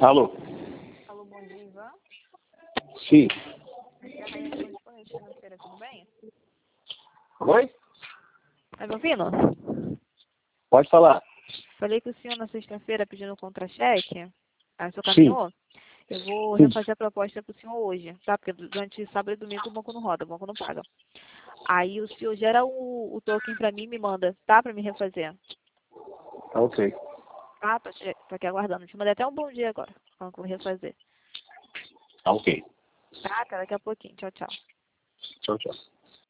Alô? Alô, bom dia, Ivan. Sim. Aqui é a Rainha do Correio Financeira, tudo bem? Oi? Tá me ouvindo? Pode falar. Falei com o senhor na sexta-feira pedindo um contra-cheque. Aí o senhor Sim. caminhou? Eu vou Sim. refazer a proposta para o senhor hoje, tá? Porque durante sábado e domingo o banco não roda, o banco não paga. Aí o senhor gera o token para mim e me manda, tá? Para me refazer. Tá ok. Tá? Tô aqui aguardando. Te mandei até um bom dia agora, falando que eu vou refazer. Tá ok. Tá? Até daqui a pouquinho. Tchau, tchau. Tchau, tchau.